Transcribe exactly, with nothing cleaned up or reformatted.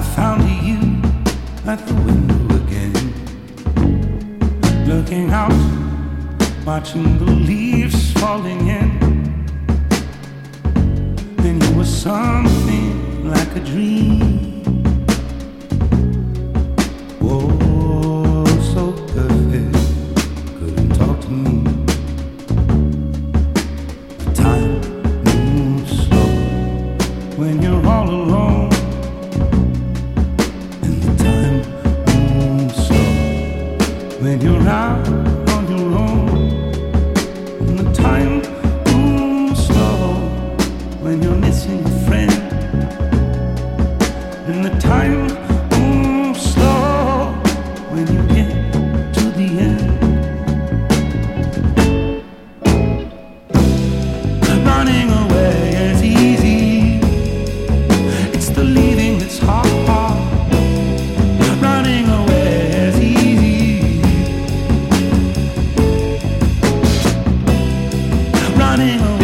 found you at the window again, looking out, watching the leaves falling in. Then you were something like a dream. Oh, so perfect, couldn't talk to me. The time moves slow when you're all alone. And the time moves slow when you're out on your own. And the time moves slow when you're missing a friend. And the time moves slow when you get to the end. Running away is easy, it's the leaving that's hard. Running away is easy, running away